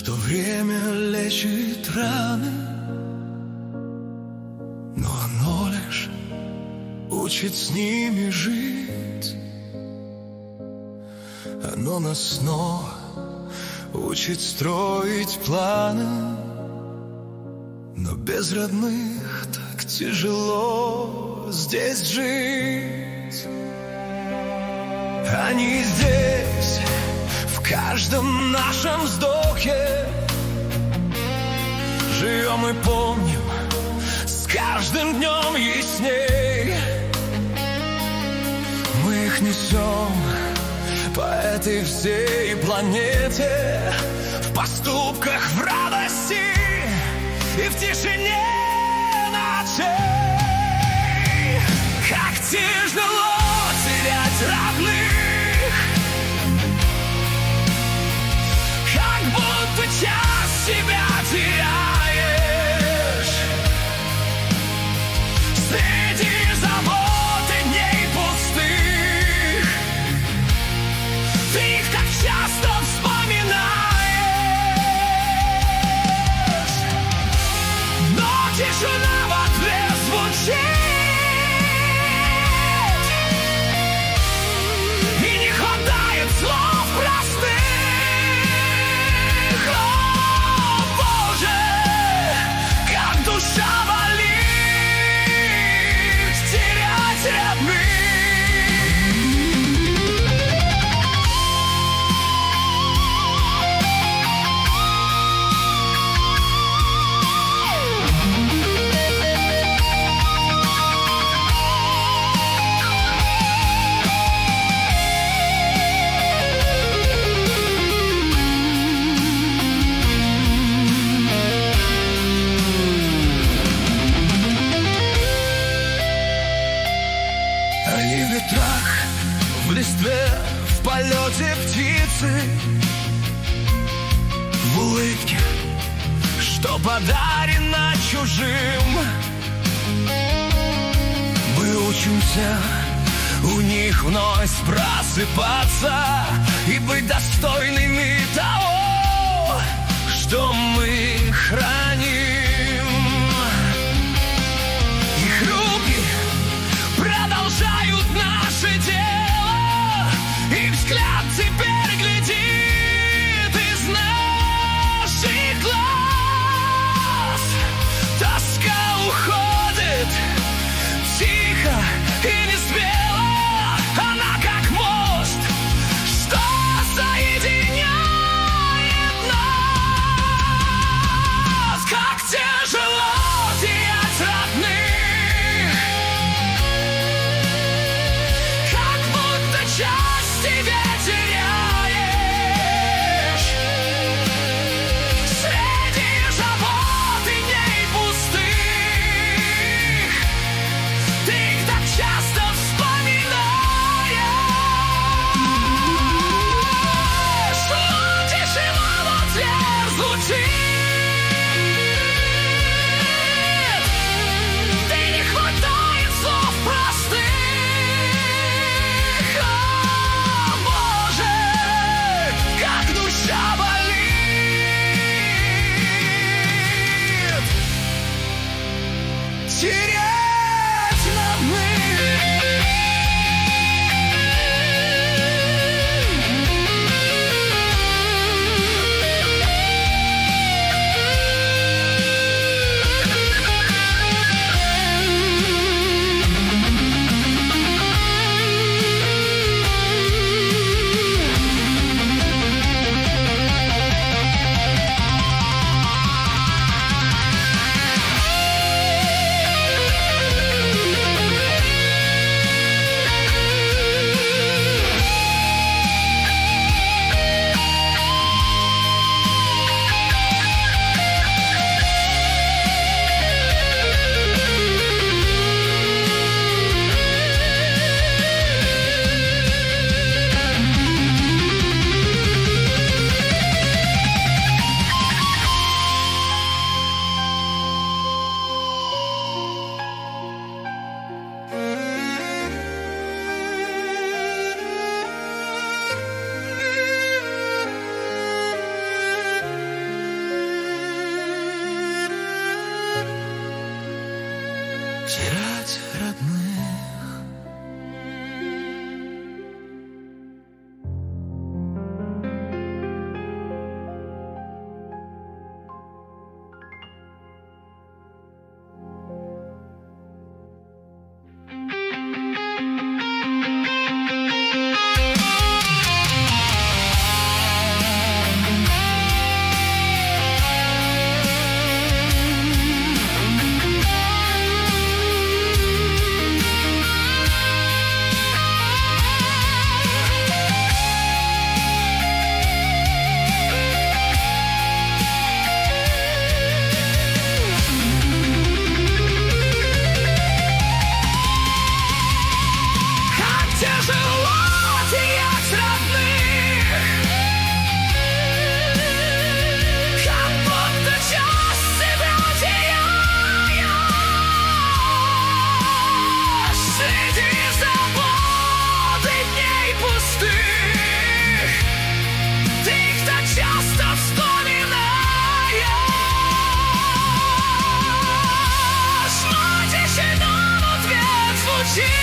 что время лечит раны, но оно лишь учит с ними жить. Оно нас снова учит строить планы, но без родных так тяжело здесь жить. Они здесь, в каждом нашем вздохе. Живем и помним с каждым днем ясней. Мы их несем по этой всей планете, в поступках, в радости и в тишине ночей. Как тяжело терять родных, как будто часть себя теряешь среди забот и дней пустых. Ты их так часто вспоминаешь, но тишина в ответ звучит. Слов простых, о, Боже, как душа болит терять родных. Они в ветрах, в листве, в полете птицы, в улыбке, что подарено чужим. Мы учимся у них вновь просыпаться и быть достойными того, что мы храним. Их руки продолжают наше дело, и взгляд теперь глядит из наших глаз. Тоска уходит тихо и не смело, она как мост, что соединяет нас. терять родных. She